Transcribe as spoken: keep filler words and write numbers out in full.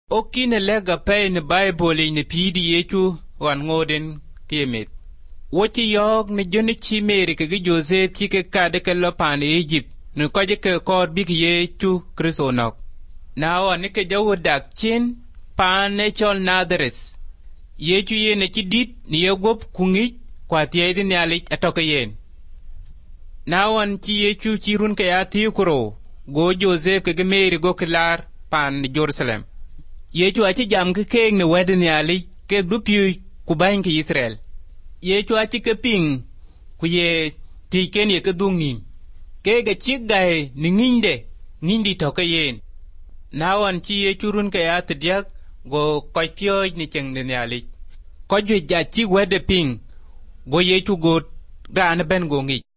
okine lega pay ne Bible ne pidi yechu wan ngoden kiemet wochi yok ne joni chi Mary ke Joseph chi ke kade ke lopan Egypt ne koje ke kor big yechu Kristo nok na wan ke jawodak chin pan ne chol Nazareth yechu ye ne chi dit ni yegop kungi kwa tiedi ne ali atoke yen na wan chi yechu chi run ke ati kuro go Joseph ke Mary go klar pan Jerusalem yechu achi jam ke keng ne wedni ali ke dupi ku bain ke Israel yechu achi ke ping ku ye tiken ye ke dungni ke ga chigai ni nginde ngindi toke yen na wan chi yechu run ke at diak go kopyo ni cheng ne ali ko ju ja chi wede ping go yechu go ran ben go ngi